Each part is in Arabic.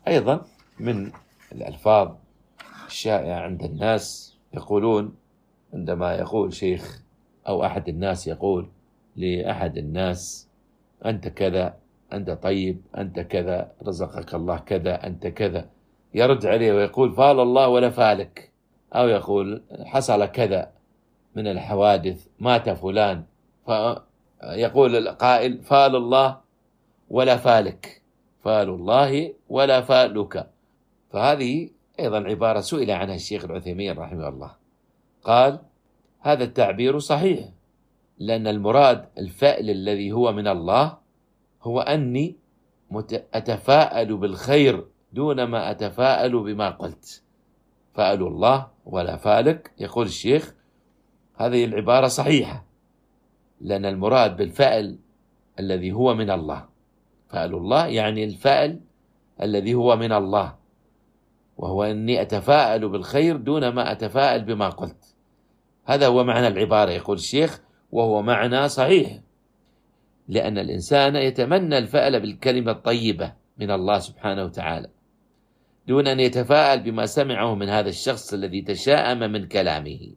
أيضا من الألفاظ الشائعة عند الناس، يقولون عندما يقول شيخ أو أحد الناس يقول لأحد الناس: أنت كذا، أنت طيب، أنت كذا، رزقك الله كذا، أنت كذا، يرد عليه ويقول: فال الله ولا فالك. أو يقول: حصل كذا من الحوادث، مات فلان، فيقول القائل: فال الله ولا فالك، فال الله ولا فالك. فهذه أيضا عبارة سئل عنها الشيخ العثيمين رحمه الله، قال: هذا التعبير صحيح، لأن المراد الفعل الذي هو من الله هو أني أتفاءل بالخير دون ما أتفاءل بما قلت. فأل الله ولا فالك، يقول الشيخ، هذه العبارة صحيحة، لأن المراد بالفعل الذي هو من الله، فأل الله يعني الفعل الذي هو من الله، وهو أني أتفاءل بالخير دون ما أتفاءل بما قلت. هذا هو معنى العبارة، يقول الشيخ، وهو معنى صحيح، لأن الإنسان يتمنى الفعل بالكلمة الطيبة من الله سبحانه وتعالى دون أن يتفاءل بما سمعه من هذا الشخص الذي تشاءم من كلامه.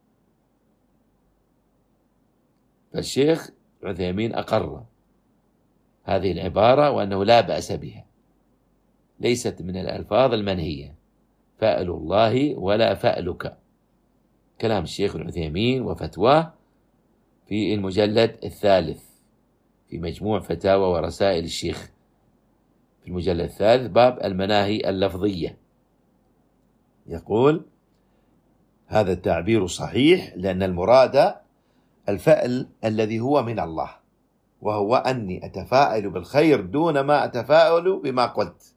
فالشيخ عثيمين أقر هذه العبارة وأنه لا بأس بها، ليست من الألفاظ المنهية، فأل الله ولا فألك، كلام الشيخ العثيمين وفتواه في المجلد الثالث في مجموع فتاوى ورسائل الشيخ، في المجلد الثالث باب المناهي اللفظية، يقول: هذا التعبير صحيح، لأن المراد الفعل الذي هو من الله، وهو أني أتفاءل بالخير دون ما أتفاءل بما قلت.